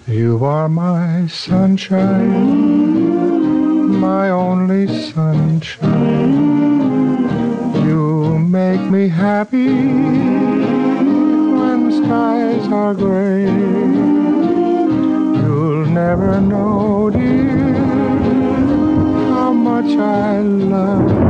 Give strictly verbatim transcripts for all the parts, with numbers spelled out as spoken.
You are my sunshine, my only sunshine. You make me happy when skies are gray. You'll never know, dear, how much I love you.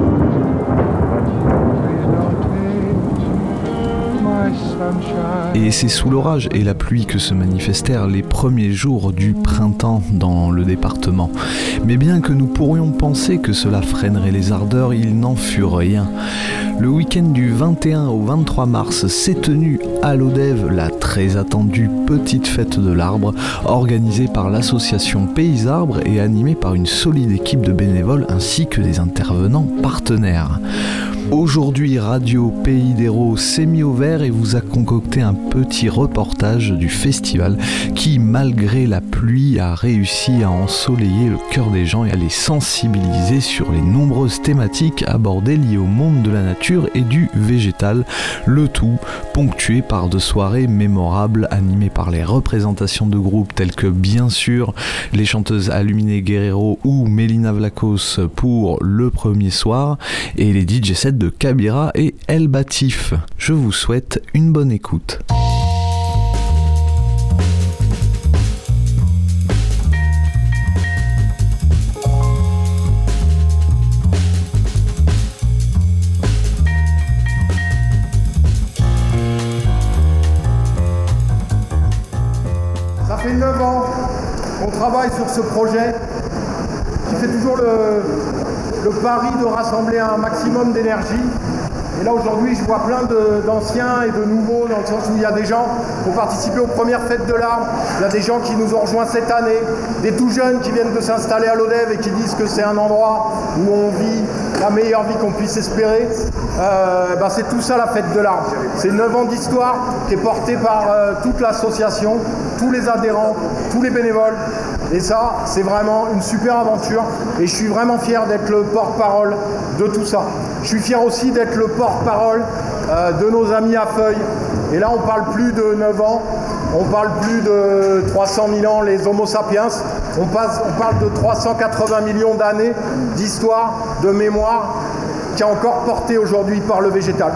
Et c'est sous l'orage et la pluie que se manifestèrent les premiers jours du printemps dans le département. Mais bien que nous pourrions penser que cela freinerait les ardeurs, il n'en fut rien. Le week-end du vingt et un au vingt-trois mars s'est tenue à Lodève la très attendue Petite Fête de l'Arbre, organisée par l'association Pays Arbres et animée par une solide équipe de bénévoles ainsi que des intervenants partenaires. Aujourd'hui, Radio Pays d'Hérault s'est mis au vert et vous a concocté un petit reportage du festival qui, malgré la pluie, a réussi à ensoleiller le cœur des gens et à les sensibiliser sur les nombreuses thématiques abordées liées au monde de la nature et du végétal, le tout ponctué par de soirées mémorables animées par les représentations de groupes tels que, bien sûr, les chanteuses Aluminé Guerrero ou Mélina Vlacos pour le premier soir et les D J sets de Kabira et El Batif. Je vous souhaite une bonne écoute. Ça fait neuf ans qu'on travaille sur ce projet qui fait toujours le le pari de rassembler un maximum d'énergie. Et là aujourd'hui je vois plein de, d'anciens et de nouveaux, dans le sens où il y a des gens qui ont participé aux premières fêtes de l'arbre, il y a des gens qui nous ont rejoints cette année, des tout jeunes qui viennent de s'installer à Lodève et qui disent que c'est un endroit où on vit la meilleure vie qu'on puisse espérer. Euh, ben c'est tout ça la fête de l'arbre. C'est neuf ans d'histoire qui est portée par euh, toute l'association, tous les adhérents, tous les bénévoles. Et ça, c'est vraiment une super aventure et je suis vraiment fier d'être le porte-parole de tout ça. Je suis fier aussi d'être le porte-parole euh, de nos amis à Feuille. Et là, on parle plus de neuf ans, on parle plus de trois cent mille ans, les Homo sapiens. On, passe, on parle de trois cent quatre-vingts millions d'années d'histoire, de mémoire, qui est encore portée aujourd'hui par le végétal.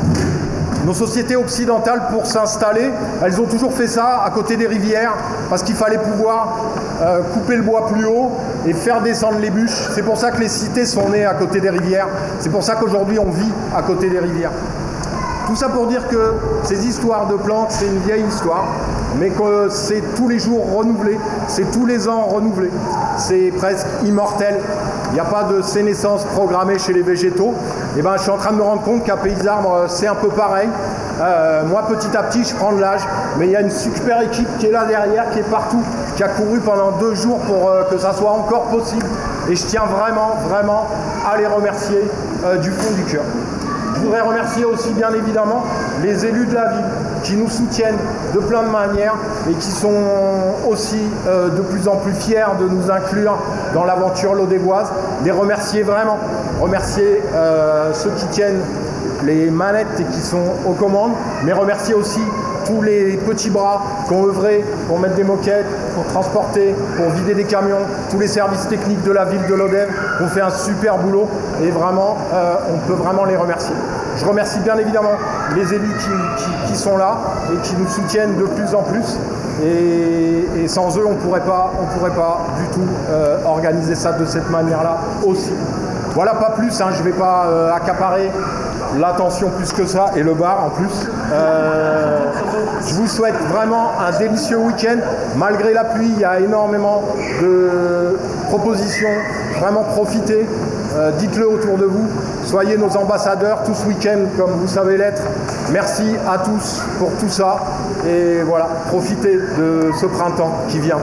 Nos sociétés occidentales, pour s'installer, elles ont toujours fait ça à côté des rivières, parce qu'il fallait pouvoir euh, couper le bois plus haut et faire descendre les bûches. C'est pour ça que les cités sont nées à côté des rivières. C'est pour ça qu'aujourd'hui on vit à côté des rivières. Tout ça pour dire que ces histoires de plantes, c'est une vieille histoire, mais que c'est tous les jours renouvelé, c'est tous les ans renouvelé. C'est presque immortel. Il n'y a pas de sénescence programmée chez les végétaux. Et ben, je suis en train de me rendre compte qu'à Pays Arbres, c'est un peu pareil. Euh, moi, petit à petit, je prends de l'âge, mais il y a une super équipe qui est là derrière, qui est partout, qui a couru pendant deux jours pour euh, que ça soit encore possible. Et je tiens vraiment, vraiment à les remercier euh, du fond du cœur. Je voudrais remercier aussi bien évidemment les élus de la ville qui nous soutiennent de plein de manières et qui sont aussi euh, de plus en plus fiers de nous inclure dans l'aventure lodévoise. Les remercier vraiment, remercier euh, ceux qui tiennent les manettes et qui sont aux commandes, mais remercier aussi tous les petits bras qui ont œuvré pour mettre des moquettes, pour transporter, pour vider des camions, tous les services techniques de la ville de Lodève qui ont fait un super boulot et vraiment, euh, on peut vraiment les remercier. Je remercie bien évidemment les élus qui, qui, qui sont là et qui nous soutiennent de plus en plus et, et sans eux on ne pourrait pas, on pourrait pas du tout euh, organiser ça de cette manière-là aussi. Voilà, pas plus, hein, je ne vais pas euh, accaparer l'attention plus que ça et le bar en plus. Euh, je vous souhaite vraiment un délicieux week-end. Malgré la pluie, il y a énormément de propositions. Vraiment profitez, euh, dites-le autour de vous. Soyez nos ambassadeurs tout ce week-end comme vous savez l'être. Merci à tous pour tout ça. Et voilà, profitez de ce printemps qui vient.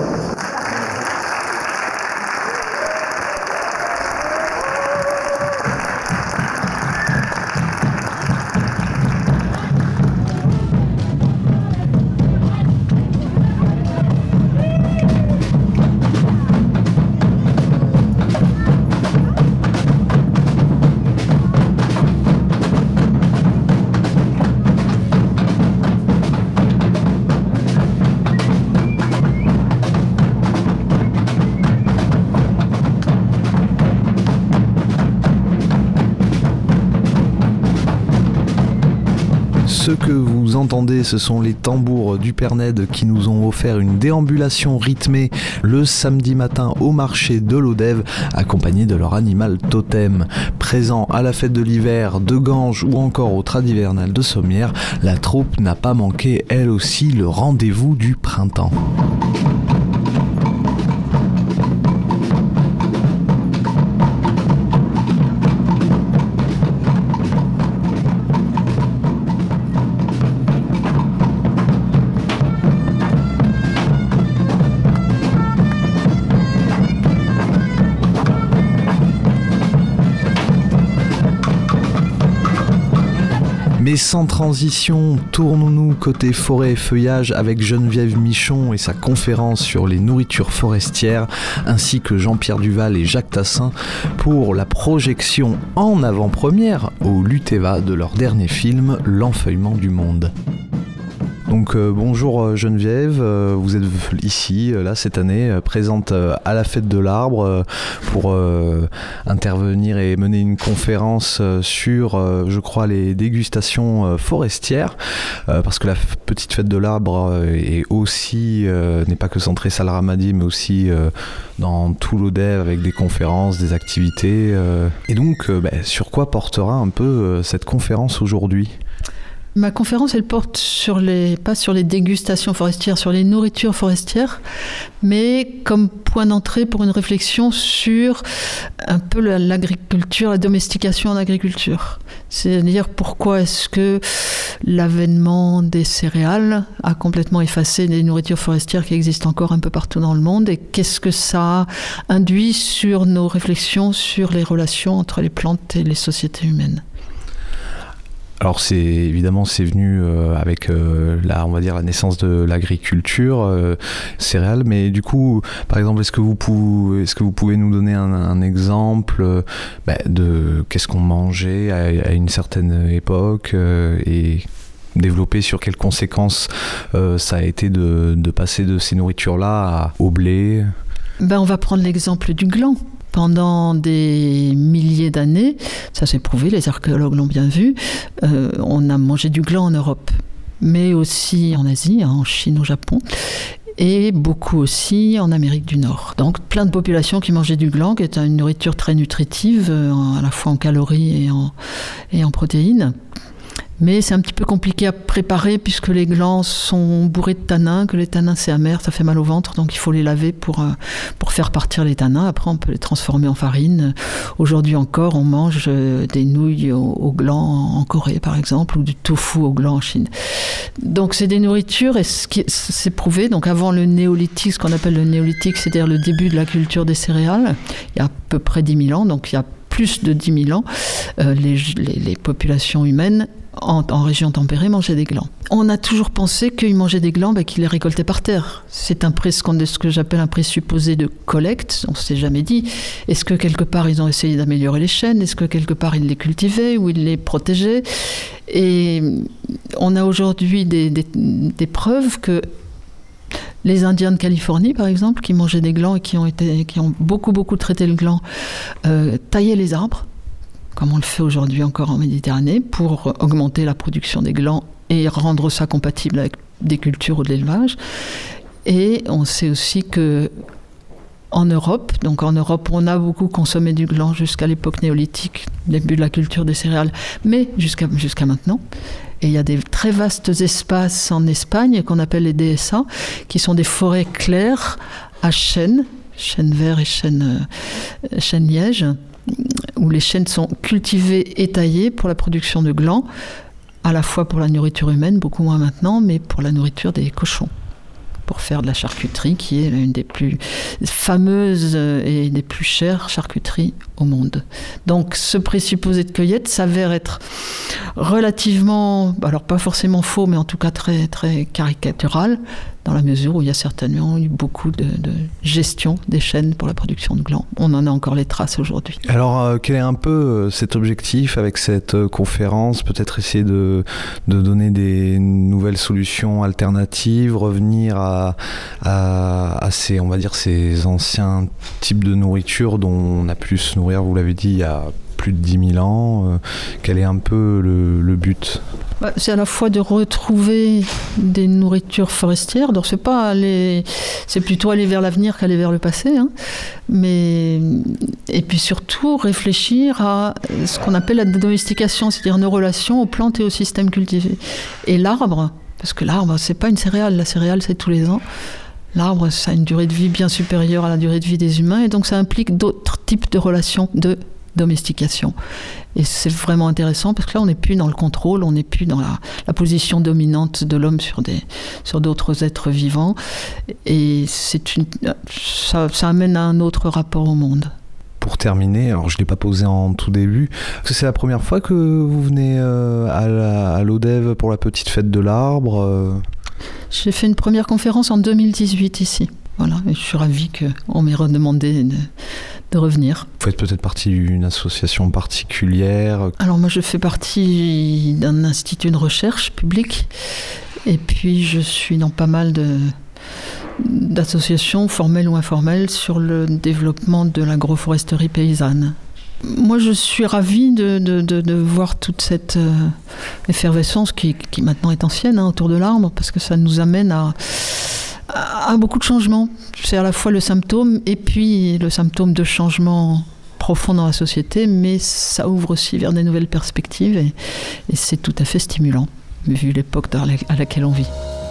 Ce que vous entendez, ce sont les tambours du Père Ned qui nous ont offert une déambulation rythmée le samedi matin au marché de Lodève, accompagnés de leur animal totem. Présent à la fête de l'hiver de Ganges ou encore au Tradivernal de Sommières, la troupe n'a pas manqué elle aussi le rendez-vous du printemps. Mais sans transition, tournons-nous côté forêt et feuillage avec Geneviève Michon et sa conférence sur les nourritures forestières, ainsi que Jean-Pierre Duval et Jacques Tassin pour la projection en avant-première au Luteva de leur dernier film, L'Enfeuillement du Monde. Donc euh, bonjour Geneviève, euh, vous êtes ici, euh, là cette année, euh, présente euh, à la fête de l'arbre euh, pour euh, intervenir et mener une conférence euh, sur, euh, je crois, les dégustations euh, forestières, euh, parce que la f- petite fête de l'arbre euh, est aussi, euh, n'est pas que centrée Salle Ramadi, mais aussi euh, dans tout l'Odève avec des conférences, des activités. Euh. Et donc, euh, bah, sur quoi portera un peu euh, cette conférence aujourd'hui ? Ma conférence, elle porte sur les, pas sur les dégustations forestières, sur les nourritures forestières, mais comme point d'entrée pour une réflexion sur un peu l'agriculture, la domestication en agriculture. C'est-à-dire pourquoi est-ce que l'avènement des céréales a complètement effacé des nourritures forestières qui existent encore un peu partout dans le monde, et qu'est-ce que ça induit sur nos réflexions sur les relations entre les plantes et les sociétés humaines. Alors c'est évidemment c'est venu euh, avec euh, la on va dire la naissance de l'agriculture euh, céréales, mais du coup par exemple est-ce que vous pouvez est-ce que vous pouvez nous donner un, un exemple euh, bah, de qu'est-ce qu'on mangeait à, à une certaine époque euh, et développer sur quelles conséquences euh, ça a été de, de passer de ces nourritures-là à, au blé. Ben on va prendre l'exemple du gland. Pendant des milliers d'années, ça s'est prouvé, les archéologues l'ont bien vu, euh, on a mangé du gland en Europe, mais aussi en Asie, hein, en Chine, au Japon, et beaucoup aussi en Amérique du Nord. Donc plein de populations qui mangeaient du gland, qui est une nourriture très nutritive, euh, à la fois en calories et en, et en protéines. Mais c'est un petit peu compliqué à préparer puisque les glands sont bourrés de tanins, que les tanins c'est amer, ça fait mal au ventre, donc il faut les laver pour, euh, pour faire partir les tanins. Après on peut les transformer en farine. Aujourd'hui encore on mange euh, des nouilles au, au gland en Corée par exemple, ou du tofu au gland en Chine. Donc c'est des nourritures, et ce qui, c'est prouvé, donc avant le néolithique, ce qu'on appelle le néolithique, c'est-à-dire le début de la culture des céréales, il y a à peu près dix mille ans, donc il y a plus de dix mille ans, euh, les, les, les populations humaines En, en région tempérée, mangeaient des glands. On a toujours pensé qu'ils mangeaient des glands, bah, qu'ils les récoltaient par terre. C'est un pré, ce que j'appelle un présupposé de collecte. On ne s'est jamais dit. Est-ce que quelque part ils ont essayé d'améliorer les chênes ? Est-ce que quelque part ils les cultivaient ou ils les protégeaient ? Et on a aujourd'hui des, des, des preuves que les Indiens de Californie, par exemple, qui mangeaient des glands et qui ont, été, qui ont beaucoup, beaucoup traité le gland, euh, taillaient les arbres, comme on le fait aujourd'hui encore en Méditerranée, pour augmenter la production des glands et rendre ça compatible avec des cultures ou de l'élevage. Et on sait aussi que en Europe, donc en Europe, on a beaucoup consommé du gland jusqu'à l'époque néolithique, début de la culture des céréales, mais jusqu'à, jusqu'à maintenant. Et il y a des très vastes espaces en Espagne qu'on appelle les D S A, qui sont des forêts claires à chênes, chênes verts et chênes, euh, chênes lièges, où les chênes sont cultivés et taillés pour la production de glands, à la fois pour la nourriture humaine, beaucoup moins maintenant, mais pour la nourriture des cochons, pour faire de la charcuterie, qui est l'une des plus fameuses et des plus chères charcuteries au monde. Donc ce présupposé de cueillette s'avère être relativement, alors pas forcément faux, mais en tout cas très, très caricatural, dans la mesure où il y a certainement eu beaucoup de, de gestion des chênes pour la production de glands. On en a encore les traces aujourd'hui. Alors, euh, quel est un peu euh, cet objectif avec cette euh, conférence ? Peut-être essayer de, de donner des nouvelles solutions alternatives, revenir à, à, à ces, on va dire, ces anciens types de nourriture dont on a pu se nourrir, vous l'avez dit, il y a plus de dix mille ans. Euh, quel est un peu le, le but ? Bah, c'est à la fois de retrouver des nourritures forestières, donc c'est pas aller, c'est plutôt aller vers l'avenir qu'aller vers le passé, hein. Mais et puis surtout réfléchir à ce qu'on appelle la domestication, c'est-à-dire nos relations aux plantes et aux systèmes cultivés. Et l'arbre, parce que l'arbre c'est pas une céréale, la céréale c'est tous les ans. L'arbre, ça a une durée de vie bien supérieure à la durée de vie des humains, et donc ça implique d'autres types de relations de domestication. Et c'est vraiment intéressant parce que là, on n'est plus dans le contrôle, on n'est plus dans la, la position dominante de l'homme sur, des, sur d'autres êtres vivants. Et c'est une, ça, ça amène à un autre rapport au monde. Pour terminer, alors je ne l'ai pas posé en tout début, est-ce que c'est la première fois que vous venez euh, à, la, à l'Odève pour la petite fête de l'arbre euh... J'ai fait une première conférence en deux mille dix-huit ici. Voilà, et je suis ravie qu'on m'ait redemandé de, de revenir. Vous faites peut-être partie d'une association particulière? Alors moi je fais partie d'un institut de recherche public, et puis je suis dans pas mal de, d'associations formelles ou informelles sur le développement de l'agroforesterie paysanne. Moi je suis ravie de, de, de, de voir toute cette euh, effervescence qui, qui maintenant est ancienne, hein, autour de l'arbre, parce que ça nous amène à à beaucoup de changements. C'est à la fois le symptôme et puis le symptôme de changement profond dans la société, mais ça ouvre aussi vers des nouvelles perspectives et, et c'est tout à fait stimulant, vu l'époque à laquelle on vit.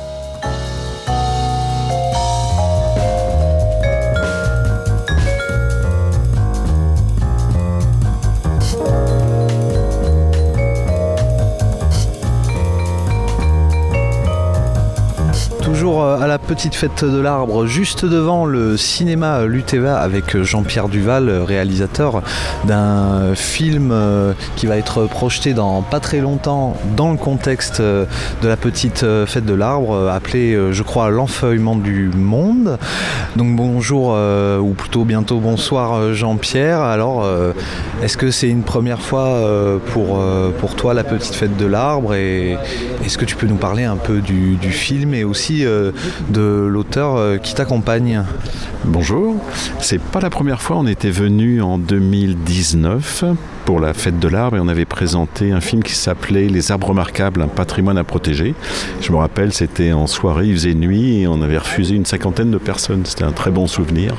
Toujours à la petite fête de l'arbre, juste devant le cinéma Luteva avec Jean-Pierre Duval, réalisateur d'un film qui va être projeté dans pas très longtemps dans le contexte de la petite fête de l'arbre, appelé, je crois, L'Enfeuillement du Monde. Donc bonjour, euh, ou plutôt bientôt bonsoir Jean-Pierre. Alors, euh, est-ce que c'est une première fois euh, pour, euh, pour toi la petite fête de l'arbre, et est-ce que tu peux nous parler un peu du, du film et aussi euh, de l'auteur euh, qui t'accompagne? Bonjour, c'est pas la première fois, on était venu en deux mille dix-neuf pour la fête de l'arbre et on avait présenté un film qui s'appelait Les arbres remarquables, un patrimoine à protéger. Je me rappelle, c'était en soirée, il faisait nuit et on avait refusé une cinquantaine de personnes, c'était un très bon souvenir.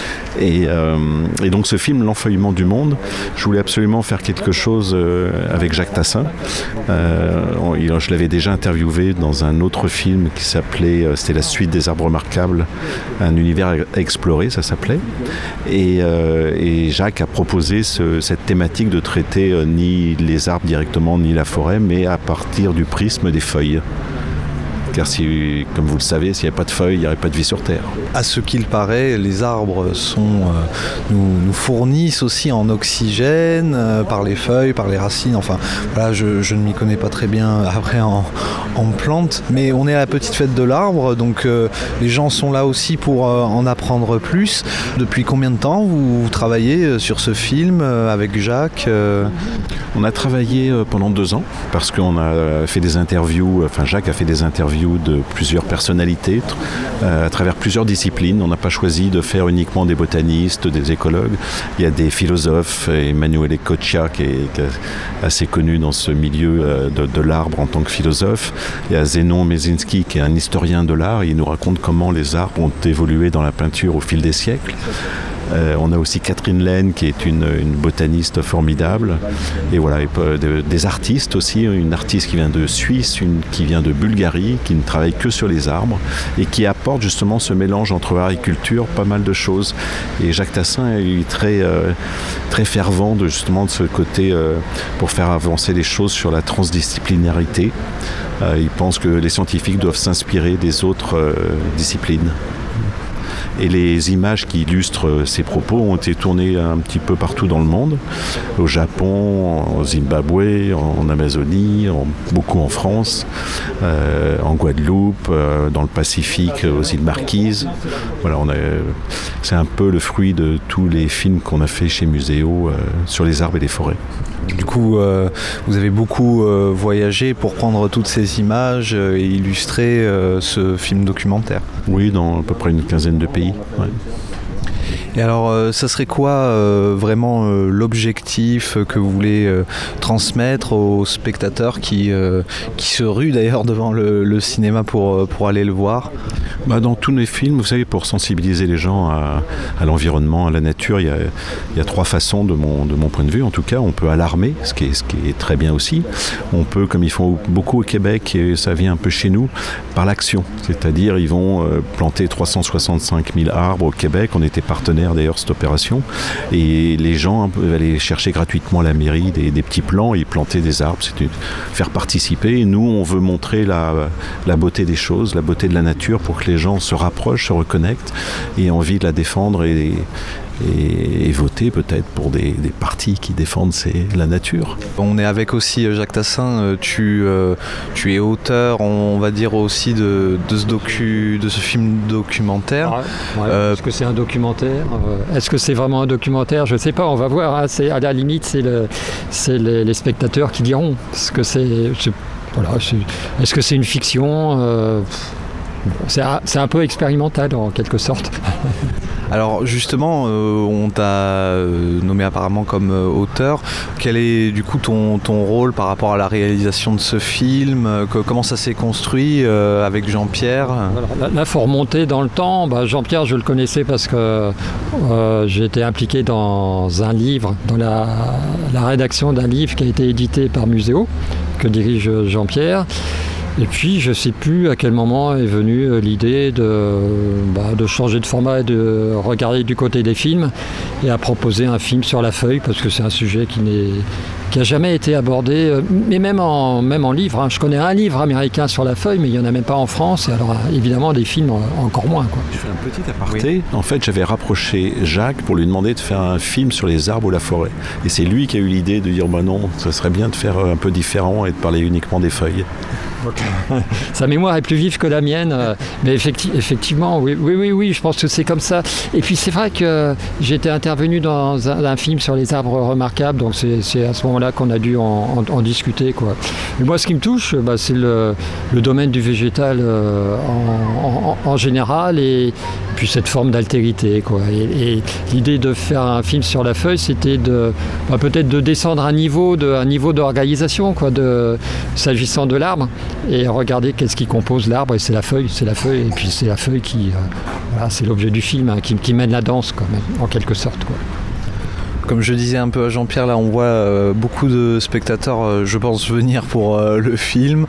Et, euh, et donc ce film, L'Enfeuillement du Monde, je voulais absolument faire quelque chose euh, avec Jacques Tassin. Euh, je l'avais déjà interviewé dans un autre film qui s'appelait, euh, c'était la suite des arbres remarquables, un univers à explorer, ça s'appelait. Et, euh, et Jacques a proposé ce, cette thématique de traiter euh, ni les arbres directement, ni la forêt, mais à partir du prisme des feuilles. Car si, comme vous le savez, s'il n'y a pas de feuilles, il n'y aurait pas de vie sur Terre. À ce qu'il paraît, les arbres sont, euh, nous, nous fournissent aussi en oxygène euh, par les feuilles, par les racines. Enfin, voilà, je, je ne m'y connais pas très bien après en, en plantes. Mais on est à la petite fête de l'arbre, donc euh, les gens sont là aussi pour euh, en apprendre plus. Depuis combien de temps vous, vous travaillez sur ce film euh, avec Jacques euh... On a travaillé pendant deux ans parce qu'on a fait des interviews, enfin Jacques a fait des interviews de plusieurs personnalités euh, à travers plusieurs disciplines. On n'a pas choisi de faire uniquement des botanistes, des écologues. Il y a des philosophes, Emanuele Coccia qui est, qui est assez connu dans ce milieu euh, de, de l'arbre en tant que philosophe. Il y a Zenon Mezinski qui est un historien de l'art. Il nous raconte comment les arbres ont évolué dans la peinture au fil des siècles. Euh, on a aussi Catherine Laine qui est une, une botaniste formidable, et voilà, et, euh, de, des artistes aussi, une artiste qui vient de Suisse, une qui vient de Bulgarie, qui ne travaille que sur les arbres et qui apporte justement ce mélange entre art et culture, pas mal de choses. Et Jacques Tassin est très, euh, très fervent de justement de ce côté euh, pour faire avancer les choses sur la transdisciplinarité. Euh, il pense que les scientifiques doivent s'inspirer des autres euh, disciplines. Et les images qui illustrent ces propos ont été tournées un petit peu partout dans le monde, au Japon, au Zimbabwe, en Amazonie, en, beaucoup en France, euh, en Guadeloupe, euh, dans le Pacifique, aux îles Marquises. Voilà, on a, c'est un peu le fruit de tous les films qu'on a fait chez Muséo euh, sur les arbres et les forêts. Du coup, euh, vous avez beaucoup euh, voyagé pour prendre toutes ces images euh, et illustrer euh, ce film documentaire. Oui, dans à peu près une quinzaine de pays. Ouais. Et alors, euh, ça serait quoi euh, vraiment euh, l'objectif que vous voulez euh, transmettre aux spectateurs qui, euh, qui se ruent d'ailleurs devant le, le cinéma pour, pour aller le voir? Bah, dans tous les films, vous savez, pour sensibiliser les gens à, à l'environnement, à la nature, il y a, il y a trois façons de mon, de mon point de vue. En tout cas, on peut alarmer, ce qui est, ce qui est très bien aussi. On peut, comme ils font beaucoup au Québec, et ça vient un peu chez nous, par l'action. C'est-à-dire, ils vont euh, planter trois cent soixante-cinq mille arbres au Québec. On était partenaire d'ailleurs cette opération, et les gens peuvent aller chercher gratuitement à la mairie des, des petits plants et planter des arbres, c'est une, faire participer. Et nous, on veut montrer la, la beauté des choses, la beauté de la nature, pour que les gens se rapprochent, se reconnectent et aient envie de la défendre et, et, et voter peut-être pour des, des partis qui défendent ces, la nature. On est avec aussi Jacques Tassin, tu, euh, tu es auteur, on va dire aussi de, de, ce, docu, de ce film documentaire. Ouais, ouais. Euh, Est-ce que c'est un documentaire? Est-ce que c'est vraiment un documentaire? Je ne sais pas, on va voir. Hein. C'est, à la limite, c'est, le, c'est les, les spectateurs qui diront. Est-ce que c'est, c'est, voilà, c'est, est-ce que c'est une fiction? euh, c'est, c'est un peu expérimental en quelque sorte. Alors justement, euh, on t'a euh, nommé apparemment comme euh, auteur. Quel est du coup ton, ton rôle par rapport à la réalisation de ce film? que, Comment ça s'est construit euh, avec Jean-Pierre? Alors, là, là, faut remonter dans le temps. Bah, Jean-Pierre, je le connaissais parce que euh, j'ai été impliqué dans un livre, dans la, la rédaction d'un livre qui a été édité par Muséo, que dirige Jean-Pierre. Et puis, je ne sais plus à quel moment est venue l'idée de, bah, de changer de format et de regarder du côté des films et à proposer un film sur la feuille, parce que c'est un sujet qui n'est qui n'a jamais été abordé, mais même en, même en livre. Hein. Je connais un livre américain sur la feuille, mais il n'y en a même pas en France. Et alors, évidemment, des films encore moins. Quoi. Je fais un petit aparté. Oui. En fait, j'avais rapproché Jacques pour lui demander de faire un film sur les arbres ou la forêt. Et c'est lui qui a eu l'idée de dire bah non, ça serait bien de faire un peu différent et de parler uniquement des feuilles. Okay. Sa mémoire est plus vive que la mienne, mais effecti- effectivement, oui, oui, oui, oui, je pense que c'est comme ça. Et puis c'est vrai que j'étais intervenu dans un, un film sur les arbres remarquables, donc c'est, c'est à ce moment-là qu'on a dû en, en, en discuter, quoi. Mais moi, ce qui me touche, bah, c'est le, le domaine du végétal euh, en, en, en général, et puis cette forme d'altérité, quoi. Et, et l'idée de faire un film sur la feuille, c'était de, bah, peut-être de descendre un niveau, de, un niveau d'organisation, quoi, de, s'agissant de l'arbre. Et regarder qu'est-ce qui compose l'arbre, et c'est la feuille, c'est la feuille, et puis c'est la feuille qui, euh, voilà, c'est l'objet du film, hein, qui, qui mène la danse, quand même, en quelque sorte, quoi. Comme je disais un peu à Jean-Pierre, là on voit euh, beaucoup de spectateurs, euh, je pense, venir pour euh, le film.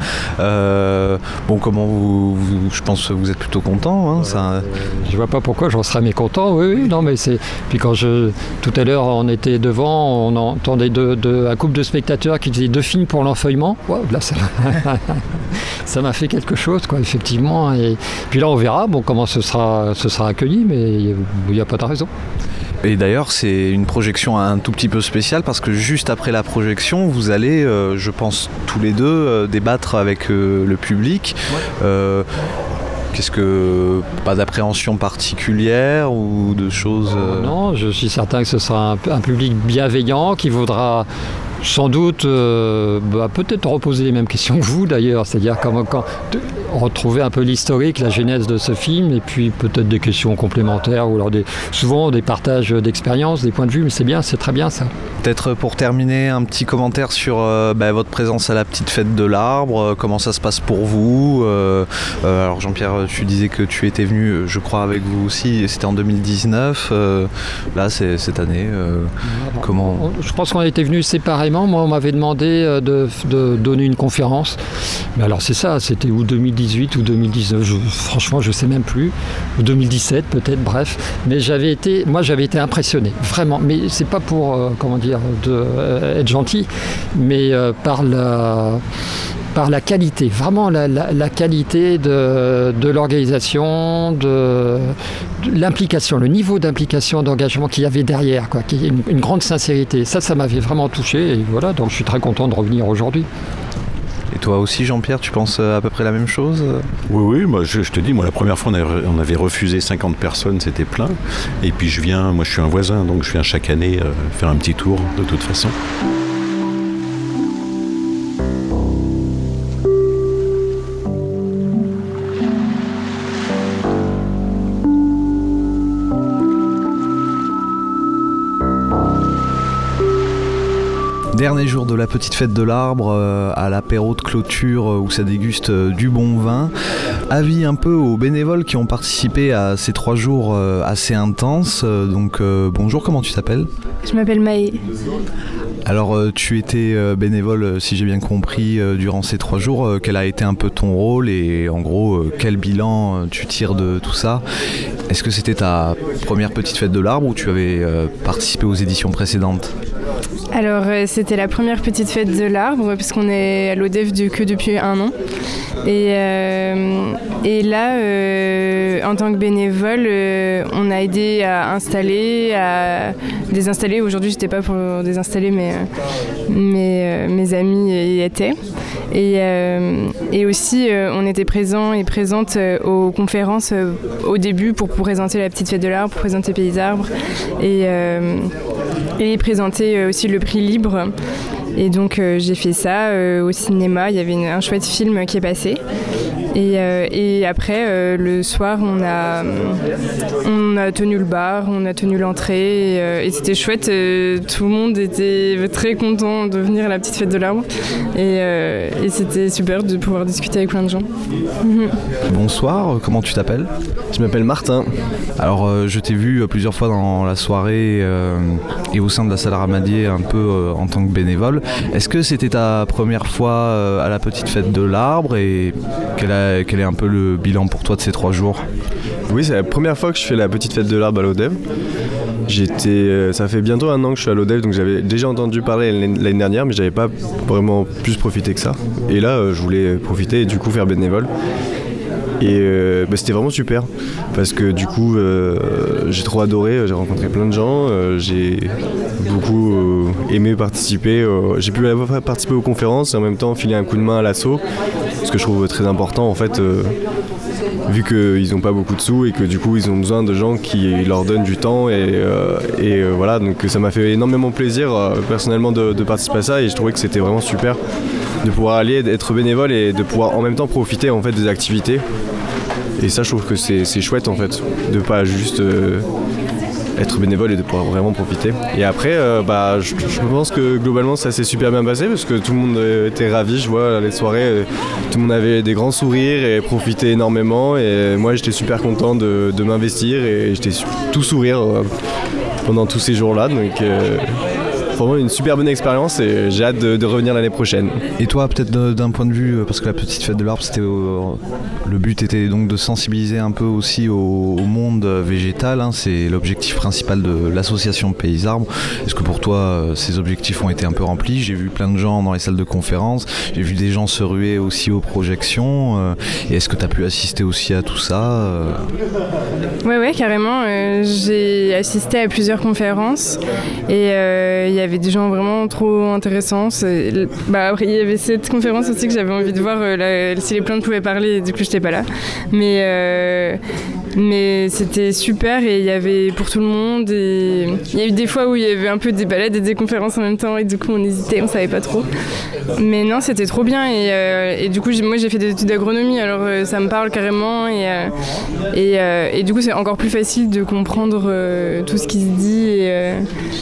Euh, bon, comment vous, vous, je pense que vous êtes plutôt content. Hein, ça... Je vois pas pourquoi j'en serais mécontent. Oui, oui, non, mais c'est. Puis quand je, tout à l'heure, on était devant, on entendait deux, deux, un couple de spectateurs qui disaient deux films pour l'enfeuillement. Wow, là, ça, ça m'a fait quelque chose, quoi, effectivement. Et puis là, on verra, bon, comment ce sera, ce sera accueilli, mais il n'y a pas de raison. Et d'ailleurs, c'est une projection un tout petit peu spéciale parce que juste après la projection, vous allez, euh, je pense, tous les deux euh, débattre avec euh, le public. Ouais. Euh, Qu'est-ce que... Pas d'appréhension particulière ou de choses... Euh... Non, je suis certain que ce sera un, un public bienveillant qui voudra... Sans doute, euh, bah, peut-être reposer les mêmes questions que vous d'ailleurs, c'est-à-dire quand, quand, retrouver un peu l'historique, la genèse de ce film, et puis peut-être des questions complémentaires, ou alors des, souvent des partages d'expériences, des points de vue, mais c'est bien, c'est très bien ça. Peut-être pour terminer, un petit commentaire sur euh, bah, votre présence à la petite fête de l'arbre, euh, comment ça se passe pour vous euh, euh, Alors Jean-Pierre, tu disais que tu étais venu, je crois, avec vous aussi, c'était en deux mille dix-neuf, euh, là c'est cette année, euh, bon, comment... Je pense qu'on était venus séparément. Moi, on m'avait demandé de, de donner une conférence. Mais alors, c'est ça, c'était ou deux mille dix-huit ou deux mille dix-neuf, je, franchement, je ne sais même plus. Ou deux mille dix-sept, peut-être, bref. Mais j'avais été, moi, j'avais été impressionné, vraiment. Mais c'est pas pour, euh, comment dire, de, euh, être gentil, mais euh, par la... par la qualité, vraiment la, la, la qualité de, de l'organisation, de, de l'implication, le niveau d'implication, d'engagement qu'il y avait derrière, quoi, qui est une, une grande sincérité. Ça, ça m'avait vraiment touché, et voilà, donc je suis très content de revenir aujourd'hui. Et toi aussi, Jean-Pierre, tu penses à peu près la même chose ? Oui, oui, moi, je, je te dis, moi la première fois on avait, on avait refusé cinquante personnes, c'était plein. Et puis je viens, moi je suis un voisin, donc je viens chaque année euh, faire un petit tour de toute façon. Dernier jour de la petite fête de l'arbre, euh, à l'apéro de clôture euh, où ça déguste euh, du bon vin. Avis un peu aux bénévoles qui ont participé à ces trois jours euh, assez intenses. Euh, donc euh, bonjour, comment tu t'appelles ? Je m'appelle Maë. Alors euh, tu étais euh, bénévole, euh, si j'ai bien compris, euh, durant ces trois jours. Euh, quel a été un peu ton rôle et en gros euh, quel bilan euh, tu tires de tout ça ? Est-ce que c'était ta première petite fête de l'arbre ou tu avais euh, participé aux éditions précédentes ? Alors euh, c'était la première petite fête de l'arbre puisqu'on est à l'O D E F de, que depuis un an. Et, euh, et là, euh, en tant que bénévole, euh, on a aidé à installer, à désinstaller. Aujourd'hui, j'étais pas pour désinstaller, mais, mais euh, mes amis y étaient. Et, euh, et aussi, euh, on était présents et présentes euh, aux conférences euh, au début pour, pour présenter la petite fête de l'arbre, pour présenter Pays Arbres et, euh, et présenter euh, aussi le prix libre. Et donc euh, j'ai fait ça euh, au cinéma, il y avait une, un chouette film qui est passé. Et, euh, et après, euh, le soir, on a, on a tenu le bar, on a tenu l'entrée, et, euh, et c'était chouette. Euh, tout le monde était très content de venir à la petite fête de l'arbre. Et, euh, et c'était super de pouvoir discuter avec plein de gens. Bonsoir, comment tu t'appelles ? Je m'appelle Martin. Alors, euh, je t'ai vu plusieurs fois dans la soirée euh, et au sein de la salle Ramadier, un peu euh, en tant que bénévole. Est-ce que c'était ta première fois euh, à la petite fête de l'arbre et quelle a Quel est un peu le bilan pour toi de ces trois jours ? Oui, c'est la première fois que je fais la petite fête de l'arbre à l'O D E F. J'étais, ça fait bientôt un an que je suis à l'O D E F, donc j'avais déjà entendu parler l'année dernière, mais j'avais pas vraiment plus profité que ça. Et là, je voulais profiter et du coup faire bénévole. Et euh, bah, c'était vraiment super parce que du coup euh, j'ai trop adoré, j'ai rencontré plein de gens, euh, j'ai beaucoup euh, aimé participer, euh, j'ai pu participer aux conférences et en même temps filer un coup de main à l'asso, ce que je trouve très important en fait, euh, vu qu'ils n'ont pas beaucoup de sous et que du coup ils ont besoin de gens qui leur donnent du temps et, euh, et euh, voilà, donc ça m'a fait énormément plaisir euh, personnellement de, de participer à ça et je trouvais que c'était vraiment super de pouvoir aller, d'être bénévole et de pouvoir en même temps profiter en fait des activités. Et ça, je trouve que c'est, c'est chouette en fait, de pas juste euh, être bénévole et de pouvoir vraiment profiter. Et après, euh, bah, je, je pense que globalement ça s'est super bien passé parce que tout le monde était ravi. Je vois les soirées, euh, tout le monde avait des grands sourires et profitait énormément. Et moi, j'étais super content de, de m'investir et j'étais tout sourire euh, pendant tous ces jours-là. Donc, euh, vraiment une super bonne expérience et j'ai hâte de, de revenir l'année prochaine. Et toi, peut-être d'un point de vue, parce que la petite fête de l'arbre, c'était au, le but était donc de sensibiliser un peu aussi au, au monde végétal, hein, c'est l'objectif principal de l'association Pays Arbres. Est-ce que pour toi, ces objectifs ont été un peu remplis ? J'ai vu plein de gens dans les salles de conférence, j'ai vu des gens se ruer aussi aux projections. Euh, et est-ce que tu as pu assister aussi à tout ça euh... Ouais, ouais, carrément. Euh, j'ai assisté à plusieurs conférences et il euh, y avait des gens vraiment trop intéressants. Bah, après, il y avait cette conférence aussi que j'avais envie de voir euh, la, si les plantes pouvaient parler, et du coup, j'étais pas là. Mais, euh, mais c'était super et il y avait pour tout le monde. Et il y a eu des fois où il y avait un peu des balades et des conférences en même temps et du coup, on hésitait, on savait pas trop. Mais non, c'était trop bien et, euh, et du coup, j'ai, moi, j'ai fait des études d'agronomie, alors euh, ça me parle carrément et, euh, et, euh, et du coup, c'est encore plus facile de comprendre euh, tout ce qui se dit et, euh,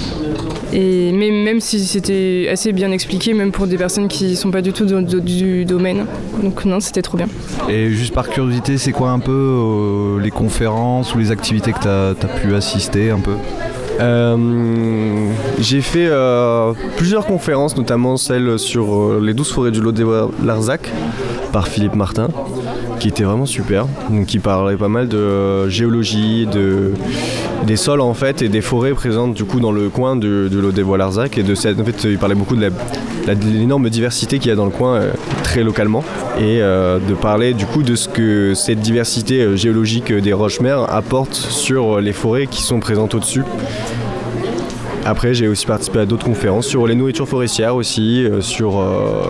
et mais même si c'était assez bien expliqué, même pour des personnes qui sont pas du tout do, do, du domaine. Donc non, c'était trop bien. Et juste par curiosité, c'est quoi un peu euh, les conférences ou les activités que tu as pu assister un peu ? Euh, j'ai fait euh, plusieurs conférences, notamment celle sur euh, les douze forêts du Lot-et-Larzac par Philippe Martin, qui était vraiment super. Donc, qui parlait pas mal de euh, géologie, de, des sols en fait et des forêts présentes du coup dans le coin de, de Lot-et-Larzac et de cette, en fait, il parlait beaucoup de, la, la, de l'énorme diversité qu'il y a dans le coin euh, très localement et euh, de parler du coup de ce que cette diversité euh, géologique des roches-mères apporte sur les forêts qui sont présentes au-dessus. Après, j'ai aussi participé à d'autres conférences sur les nourritures forestières aussi, euh, sur... Euh,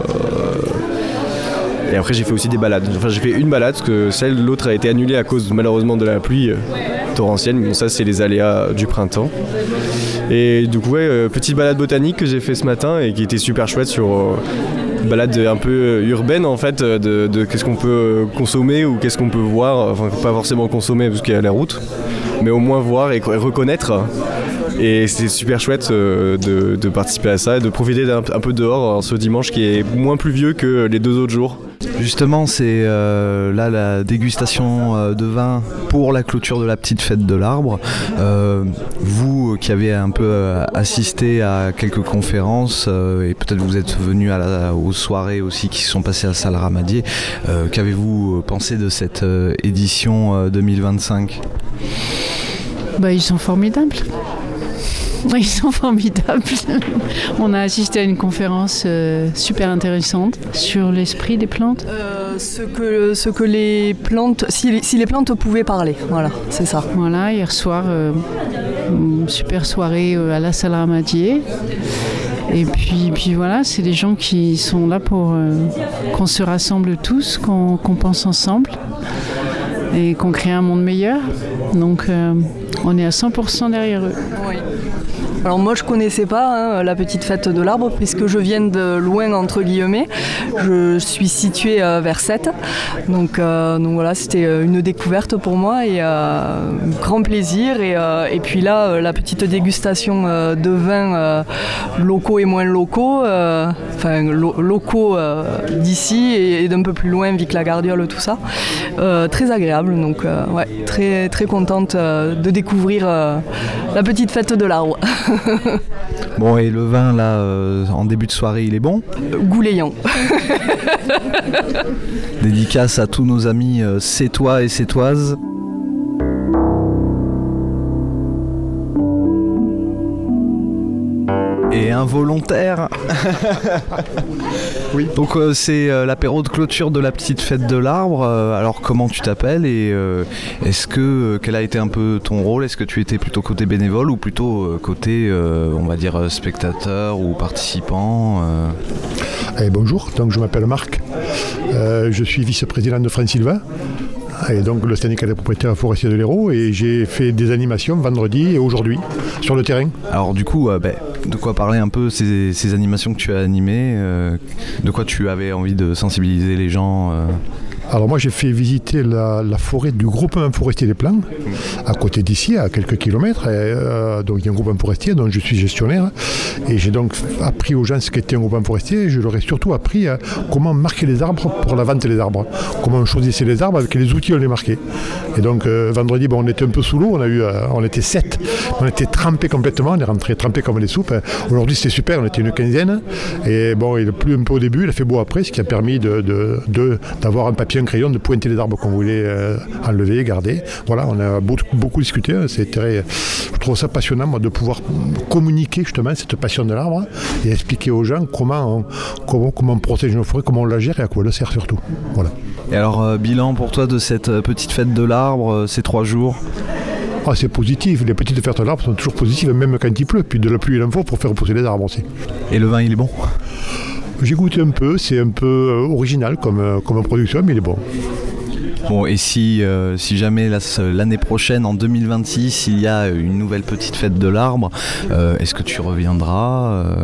et après, j'ai fait aussi des balades. Enfin, j'ai fait une balade, parce que celle, l'autre a été annulée à cause malheureusement de la pluie euh, torrentielle. Mais bon, ça, c'est les aléas du printemps. Et du coup, ouais, euh, petite balade botanique que j'ai fait ce matin et qui était super chouette sur... Euh, une balade un peu urbaine en fait, de, de qu'est-ce qu'on peut consommer ou qu'est-ce qu'on peut voir. Enfin, pas forcément consommer parce qu'il y a la route, mais au moins voir et reconnaître Et c'est super chouette euh, de, de participer à ça et de profiter d'un un peu dehors euh, ce dimanche qui est moins pluvieux que les deux autres jours. Justement, c'est euh, là la dégustation euh, de vin pour la clôture de la petite fête de l'arbre. Euh, vous euh, qui avez un peu euh, assisté à quelques conférences euh, et peut-être vous êtes venu à la, aux soirées aussi qui se sont passées à Salle Ramadier, euh, qu'avez-vous pensé de cette euh, édition euh, deux mille vingt-cinq ? Bah, ils sont formidables. Ils sont formidables. On a assisté à une conférence euh, super intéressante sur l'esprit des plantes. Euh, ce, que, ce que les plantes, si les, si les plantes pouvaient parler, voilà, c'est ça. Voilà, hier soir, euh, une super soirée euh, à la Salle Ramadier. Et puis, puis voilà, c'est des gens qui sont là pour euh, qu'on se rassemble tous, qu'on, qu'on pense ensemble et qu'on crée un monde meilleur. Donc euh, on est à cent pour cent derrière eux. Oui. Alors moi je connaissais pas hein, la petite fête de l'arbre puisque je viens de loin entre guillemets. Je suis située euh, vers Sète. Donc, euh, donc voilà, c'était une découverte pour moi et euh, grand plaisir. Et, euh, et puis là, euh, la petite dégustation euh, de vins euh, locaux et moins locaux, euh, enfin lo- locaux euh, d'ici et, et d'un peu plus loin, Vic-la-Gardiole, tout ça. Euh, très agréable, donc euh, ouais, très, très contente euh, de découvrir euh, la petite fête de l'arbre. Bon, et le vin là, euh, en début de soirée, il est bon ? Gouléant. Dédicace à tous nos amis euh, sétois et sétoises. Et involontaire. Oui. Donc euh, c'est euh, l'apéro de clôture de la petite fête de l'arbre. Euh, alors comment tu t'appelles et euh, est-ce que euh, quel a été un peu ton rôle ? Est-ce que tu étais plutôt côté bénévole ou plutôt euh, côté euh, on va dire spectateur ou participant euh... Eh, bonjour, donc je m'appelle Marc. Euh, je suis vice-président de France-Sylvain. Et donc le syndicat des propriétaires forestiers de l'Hérault et j'ai fait des animations vendredi et aujourd'hui sur le terrain. Alors du coup, euh, bah, de quoi parler un peu ces, ces animations que tu as animées, euh, de quoi tu avais envie de sensibiliser les gens euh... Alors moi j'ai fait visiter la, la forêt du groupement forestier des Plans, à côté d'ici, à quelques kilomètres. Et, euh, donc il y a un groupement forestier dont je suis gestionnaire. Et j'ai donc appris aux gens ce qu'était un groupement forestier. Et je leur ai surtout appris euh, comment marquer les arbres pour la vente des arbres. Comment on choisissait les arbres, avec les outils on les marquait. Et donc euh, vendredi, bon, on était un peu sous l'eau, on, a eu, euh, on était sept. On était trempés complètement, on est rentrés trempés comme des soupes. Aujourd'hui c'était super, on était une quinzaine. Et bon, il a plu un peu au début, il a fait beau après, ce qui a permis de, de, de, d'avoir un papier, un crayon, de pointer les arbres qu'on voulait euh, enlever, garder. Voilà, on a beaucoup, beaucoup discuté. C'est très, je trouve ça passionnant moi, de pouvoir communiquer justement cette passion de l'arbre et expliquer aux gens comment on, comment, comment on protège nos forêts, comment on la gère et à quoi elle sert surtout. Voilà. Et alors, euh, bilan pour toi de cette euh, petite fête de l'arbre, euh, ces trois jours ? Ah, c'est positif, les petites fêtes de l'arbre sont toujours positives, même quand il pleut. Puis de la pluie il en faut pour faire repousser les arbres aussi. Et le vin, il est bon ? J'ai goûté un peu, c'est un peu euh, original comme, euh, comme production, mais il est bon. Bon, et si, euh, si jamais la, l'année prochaine, en deux mille vingt-six, il y a une nouvelle petite fête de l'arbre, euh, est-ce que tu reviendras euh...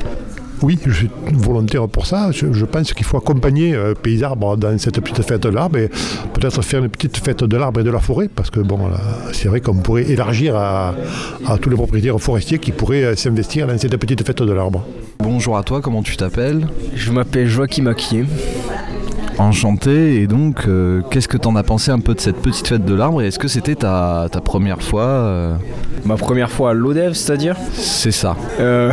Oui, je suis volontaire pour ça. Je, je pense qu'il faut accompagner euh, Pays Arbres dans cette petite fête de l'arbre et peut-être faire une petite fête de l'arbre et de la forêt, parce que bon, là, c'est vrai qu'on pourrait élargir à, à tous les propriétaires forestiers qui pourraient euh, s'investir dans cette petite fête de l'arbre. Bonjour à toi, comment tu t'appelles ? Je m'appelle Joachim Akier. Enchanté, et donc euh, qu'est-ce que t'en as pensé un peu de cette petite fête de l'arbre et est-ce que c'était ta, ta première fois euh... Ma première fois à l'O D E V, c'est-à-dire ? C'est ça. Euh...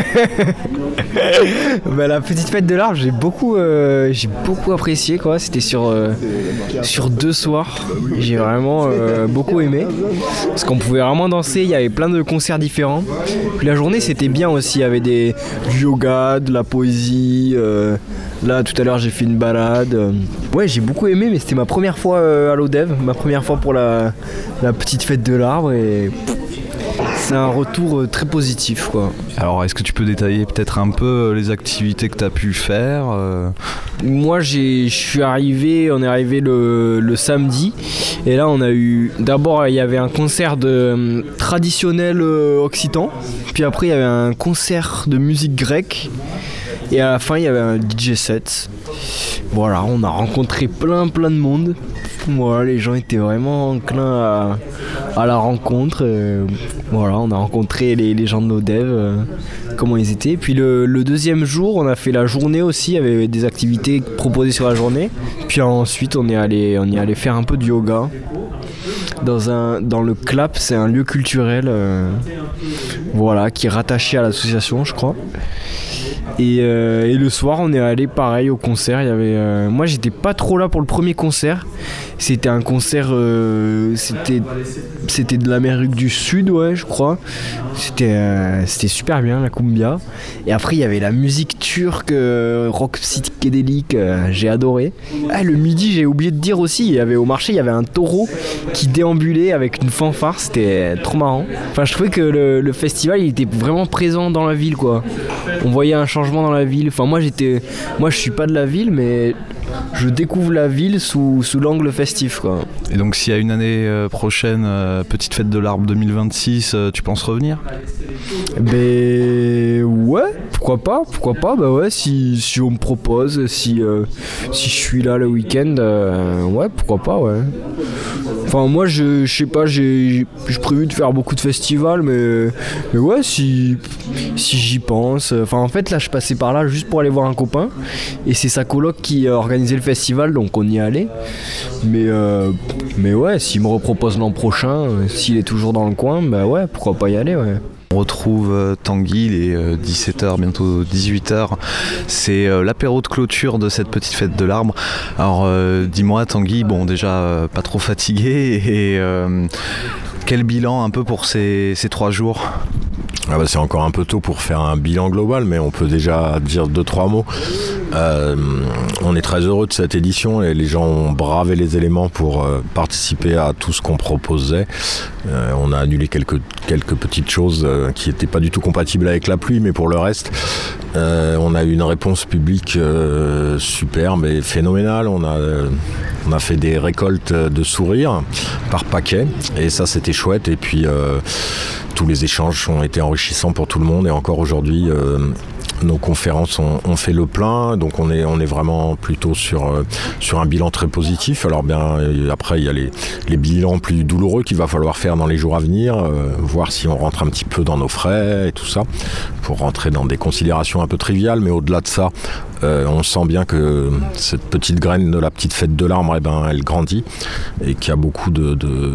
bah, la petite fête de l'arbre, j'ai beaucoup, euh, j'ai beaucoup apprécié, quoi. C'était sur, euh, sur deux soirs. J'ai vraiment euh, beaucoup aimé. Parce qu'on pouvait vraiment danser, il y avait plein de concerts différents. Puis la journée, c'était bien aussi. Il y avait des, du yoga, de la poésie. Euh, là, tout à l'heure, j'ai fait une balade. Ouais, j'ai beaucoup aimé, mais c'était ma première fois euh, à l'O D E V. Ma première fois pour la, la petite fête de l'arbre. Et c'est un retour très positif, quoi. Alors, est-ce que tu peux détailler peut-être un peu les activités que tu as pu faire euh... Moi, je suis arrivé, on est arrivé le, le samedi. Et là, on a eu... D'abord, il y avait un concert de euh, traditionnel euh, occitan. Puis après, il y avait un concert de musique grecque. Et à la fin, il y avait un D J set. Voilà, on a rencontré plein, plein de monde. Voilà, les gens étaient vraiment enclins à, à la rencontre. Euh, voilà, on a rencontré les, les gens de l'Odève, euh, comment ils étaient. Puis le, le deuxième jour, on a fait la journée aussi, il y avait des activités proposées sur la journée. Puis ensuite, on est allé, on est allé faire un peu de yoga. Dans, un, dans le C L A P, c'est un lieu culturel euh, voilà, qui est rattaché à l'association, je crois. Et, euh, et le soir, on est allé pareil au concert. Il y avait, euh, moi, j'étais pas trop là pour le premier concert. C'était un concert, euh, c'était, c'était de l'Amérique du Sud, ouais, je crois. C'était, euh, c'était super bien, la cumbia. Et après, il y avait la musique turque, euh, rock psychédélique, euh, j'ai adoré. Ah, le midi, j'ai oublié de dire aussi, il y avait au marché, il y avait un taureau qui déambulait avec une fanfare. C'était trop marrant. Enfin, je trouvais que le, le festival, il était vraiment présent dans la ville, quoi. On voyait un changement dans la ville. Enfin, moi, j'étais, moi, je suis pas de la ville, mais je découvre la ville sous, sous l'angle festif, quoi. Et donc s'il y a une année euh, prochaine, euh, Petite Fête de l'Arbre deux mille vingt-six, euh, tu penses revenir ? Ben ouais, pourquoi pas, pourquoi pas, bah ouais, si, si on me propose, si, euh, si je suis là le week-end, euh, ouais, pourquoi pas, ouais. Enfin moi je, je sais pas, j'ai, j'ai prévu de faire beaucoup de festivals, mais, mais ouais, si, si j'y pense. Enfin en fait là je passais par là juste pour aller voir un copain, et c'est sa coloc qui a organisé le festival, donc on y est allé. Mais, euh, mais ouais, s'il me repropose l'an prochain, s'il est toujours dans le coin, bah ouais, pourquoi pas y aller, ouais. On retrouve euh, Tanguy, il est euh, dix-sept heures, bientôt dix-huit heures. C'est euh, l'apéro de clôture de cette Petite Fête de l'Arbre. Alors euh, dis-moi Tanguy, bon déjà euh, pas trop fatigué, et euh, quel bilan un peu pour ces, ces trois jours ? Ah bah c'est encore un peu tôt pour faire un bilan global, mais on peut déjà dire deux, trois mots. Euh, on est très heureux de cette édition et les gens ont bravé les éléments pour euh, participer à tout ce qu'on proposait. Euh, on a annulé quelques, quelques petites choses euh, qui n'étaient pas du tout compatibles avec la pluie, mais pour le reste, euh, on a eu une réponse publique euh, superbe et phénoménale. On a, euh, on a fait des récoltes de sourires par paquet et ça c'était chouette. Et puis euh, tous les échanges ont été enrichissants pour tout le monde et encore aujourd'hui euh, nos conférences ont, ont fait le plein, donc on est, on est vraiment plutôt sur, euh, sur un bilan très positif. Alors bien après il y a les, les bilans plus douloureux qu'il va falloir faire dans les jours à venir, euh, voir si on rentre un petit peu dans nos frais et tout ça, pour rentrer dans des considérations un peu triviales, mais au-delà de ça, euh, on sent bien que cette petite graine de la Petite Fête de l'Arbre, eh ben, elle grandit et qu'il y a beaucoup de, de,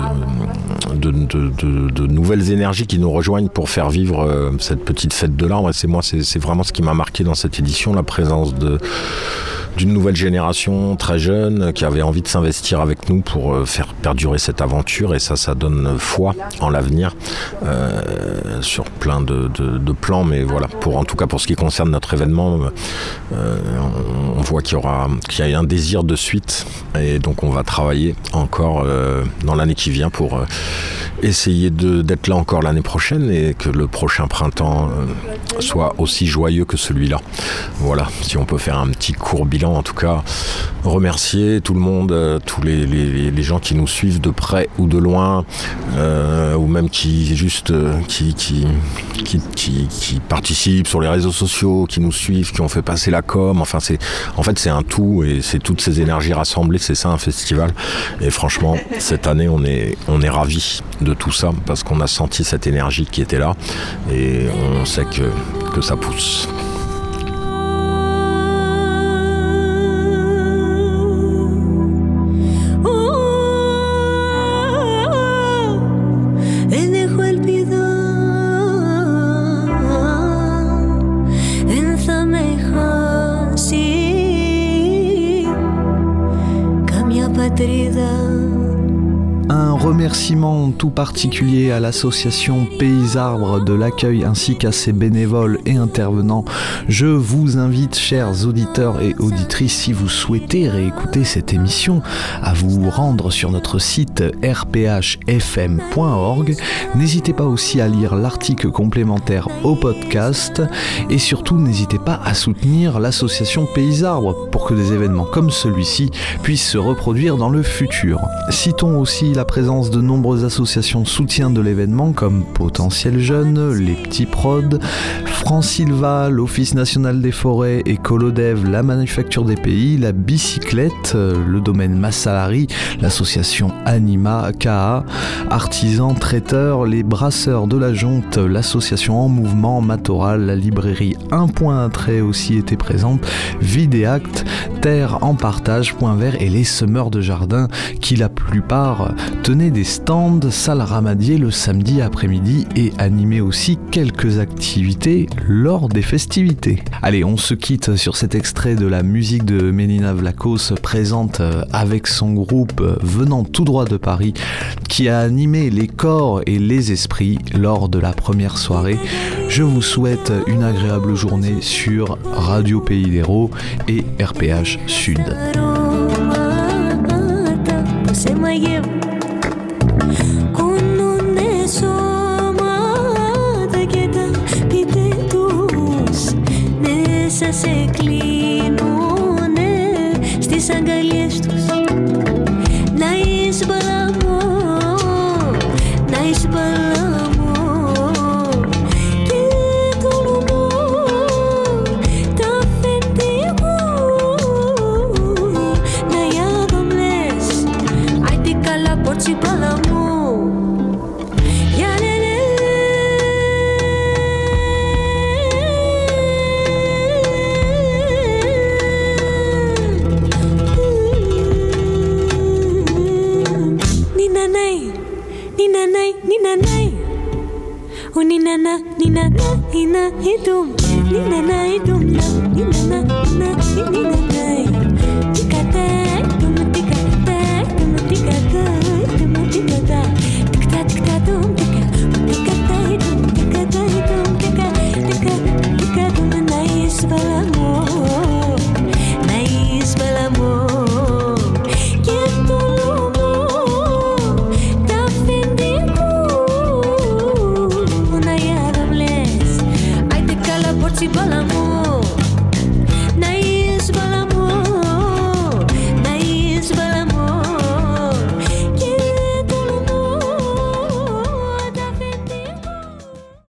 de, de, de, de nouvelles énergies qui nous rejoignent pour faire vivre euh, cette Petite Fête de l'Arbre. Et c'est moi, c'est, c'est vraiment ce qui m'a marqué dans cette édition, la présence de, d'une nouvelle génération très jeune qui avait envie de s'investir avec nous pour euh, faire perdurer cette aventure, et ça, ça donne foi en l'avenir euh, sur plein de, de, de plans, mais voilà, pour, en tout cas pour ce qui concerne notre événement, euh, on, on voit qu'il y aura, qu'il y a un désir de suite, et donc on va travailler encore euh, dans l'année qui vient pour euh, essayer de, d'être là encore l'année prochaine et que le prochain printemps euh, soit aussi joyeux que celui-là. Voilà, si on peut faire un petit court bilan, en tout cas remercier tout le monde, euh, tous les, les, les gens qui nous suivent de près ou de loin, euh, ou même qui juste euh, qui, qui, qui, qui, qui participent sur les réseaux sociaux, qui nous suivent, qui ont fait passer la com. Enfin, c'est, en fait, c'est un tout et c'est toutes ces énergies rassemblées, c'est ça un festival. Et franchement, cette année, on est, on est ravis de tout ça parce qu'on a senti cette énergie qui était là et on sait que, que ça pousse. Un remerciement tout particulier à l'association Pays Arbres de l'accueil ainsi qu'à ses bénévoles et intervenants. Je vous invite, chers auditeurs et auditrices, si vous souhaitez réécouter cette émission, à vous rendre sur notre site r p h f m point org. N'hésitez pas aussi à lire l'article complémentaire au podcast et surtout n'hésitez pas à soutenir l'association Pays Arbres pour que des événements comme celui-ci puissent se reproduire dans le futur. Citons aussi la présence de de nombreuses associations soutien de l'événement comme Potentiel Jeunes, les Petits Prods, France Silva, l'Office National des Forêts, Ecolodev, la Manufacture des Pays, la Bicyclette, le domaine Massalari, l'association Anima, K A, artisans, traiteurs, les brasseurs de la Jonte, l'association En Mouvement, Matoral, la librairie Un Point un Trait aussi était présente, Vidéact, Terre en Partage, Point Vert et les semeurs de jardin qui la plupart tenaient des stands, salle Ramadier le samedi après-midi et animaient aussi quelques activités lors des festivités. Allez, on se quitte sur cet extrait de la musique de Mélina Vlachos présente avec son groupe venant tout droit de Paris qui a animé les corps et les esprits lors de la première soirée. Je vous souhaite une agréable journée sur Radio Pays d'Hérault et R P H Sud. Σε κλείνουνε στις αγκαλιές τους. Να είσαι παλαμό, να είσαι παλαμό και τολμώ τα αφεντικό να γιάδομλες άιντε καλά πόρτσι παλαμό. Ninana, ninana, ina, idum, ninana, idum, ninana, ina, ninana, tikata, dum, tikata, dum, tikata, dum, tikata, tikata, tikata, dum, tikata, dum, tikata, dum, tikata, tikata, tikata, dum, nice balamo, nice balamo, que Balamo